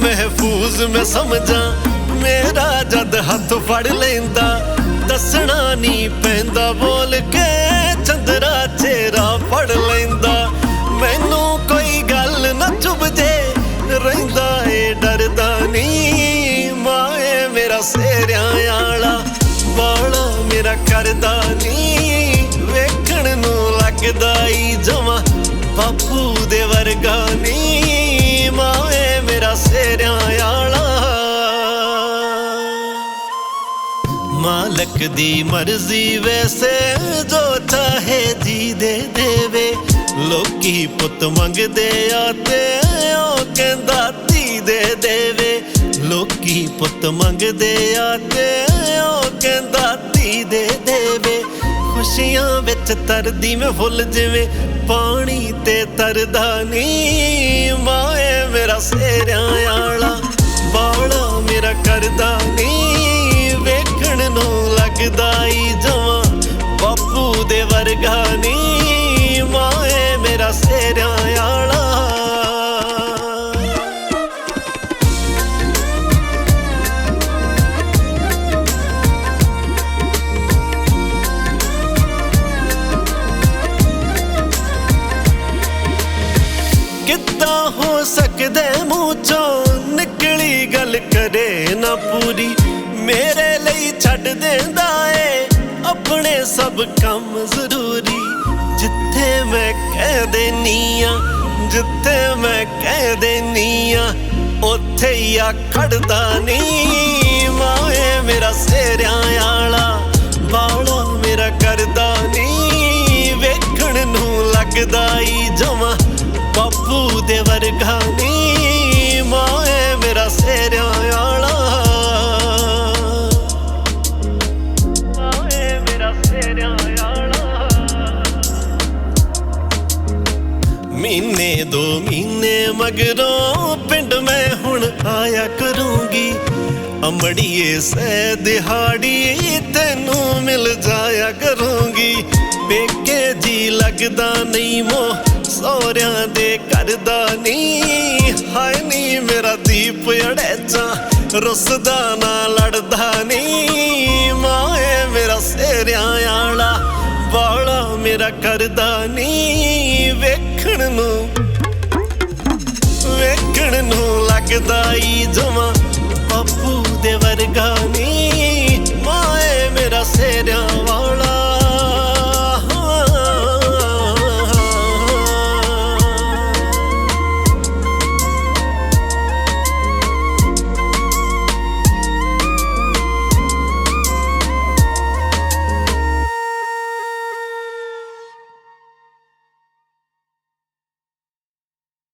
महफूज मैं समझा मेरा जद हथ फड़ लेंदा दसना नहीं पैंदा बोल के चंदरा चेहरा पढ़ लेंदा मैनू कोई गल ना चुभ जे रहिंदा ए डरदा नहीं माए मेरा सेहरिया आला बाला मेरा करदा नहीं वेखण नू लगदा ई जमा बापू दे वर्गा नहीं माए मेरा सेहरिया आला मालक दी मर्जी वैसे जो चाहे जी दे देवे लोकी पुत मंगदे आते ओ कहंदा धी दे देवे लोकी पुत मंगदे आते ओ कहंदा धी दे देवे खुशियां विच तरदी मैं फुल जिवें पानी ते तरदा नहीं माए मेरा सेहरिया आला बाला मेरा करदा नहीं वेखण नू लगदा ई जवां बापू दे वर्गा नहीं माए मेरा सेहरिया आला किद्दां हो सकदे मूंह चों निकली गल करे ना पूरी मेरे लिए छड्ड देंदा ए अपने सब काम जरूरी जिथे मैं कह देनी आ जिथे मैं कह देनी आ ओथे ही खड़दा नहीं माए मेरा सेहरिया आला बाला मेरा करदा नहीं वेखण नू लगदा ई जमा बापू दे वर्गा नहीं माए मेरा सेहरिया आला माए मेरा सेहरिया आला महीने दो महीने मगरों पिंड मैं हुण आया करूंगी अमड़िए सै दिहाड़ी तेनू मिल जाया करूंगी पेके जी लगदा नहीं मोह सौरियां दे करदा नहीं हाय नी मेरा दीप अड़ेचा रुसदा ना लड़दा नहीं माए मेरा सेहरिया आला बाला मेरा करदा नहीं वेखण नू लगदा ई जवां बापू दे वर्गा।